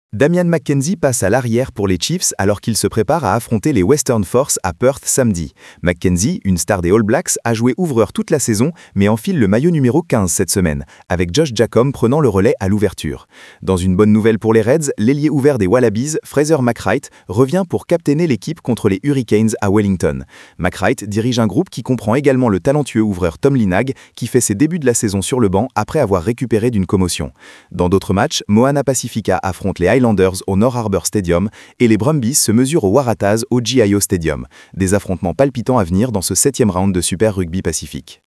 Damian McKenzie passe à l'arrière pour les Chiefs alors qu'il se prépare à affronter les Western Force à Perth samedi. McKenzie, une star des All Blacks, a joué ouvreur toute la saison mais enfile le maillot numéro 15 cette semaine, avec Josh Jacomb prenant le relais à l'ouverture. Dans une bonne nouvelle pour les Reds, l'ailier ouvert des Wallabies, Fraser McReight, revient pour captainer l'équipe contre les Hurricanes à Wellington. McReight dirige un groupe qui comprend également le talentueux ouvreur Tom Linagh qui fait ses débuts de la saison sur le banc après avoir récupéré d'une commotion. Dans d'autres matchs, Moana Pacifica affronte les Highlanders au North Harbour Stadium et les Brumbies se mesurent aux Waratahs au GIO Stadium. Des affrontements palpitants à venir dans ce 7e round de Super Rugby Pacifique.